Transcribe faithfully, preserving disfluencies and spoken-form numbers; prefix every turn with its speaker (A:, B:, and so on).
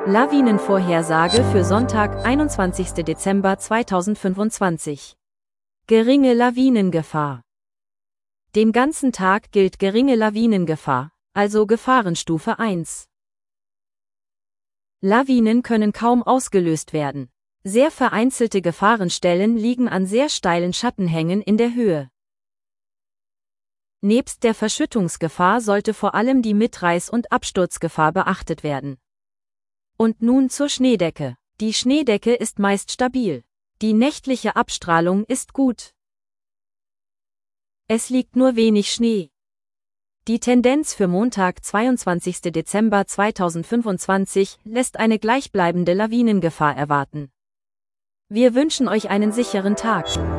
A: Lawinenvorhersage für Sonntag, einundzwanzigster Dezember zweitausendfünfundzwanzig. Geringe Lawinengefahr. Den ganzen Tag gilt geringe Lawinengefahr, also Gefahrenstufe eins. Lawinen können kaum ausgelöst werden. Sehr vereinzelte Gefahrenstellen liegen an sehr steilen Schattenhängen in der Höhe. Nebst der Verschüttungsgefahr sollte vor allem die Mitreiß- und Absturzgefahr beachtet werden. Und nun zur Schneedecke. Die Schneedecke ist meist stabil. Die nächtliche Abstrahlung ist gut. Es liegt nur wenig Schnee. Die Tendenz für Montag, zweiundzwanzigster Dezember zweitausendfünfundzwanzig, lässt eine gleichbleibende Lawinengefahr erwarten. Wir wünschen euch einen sicheren Tag.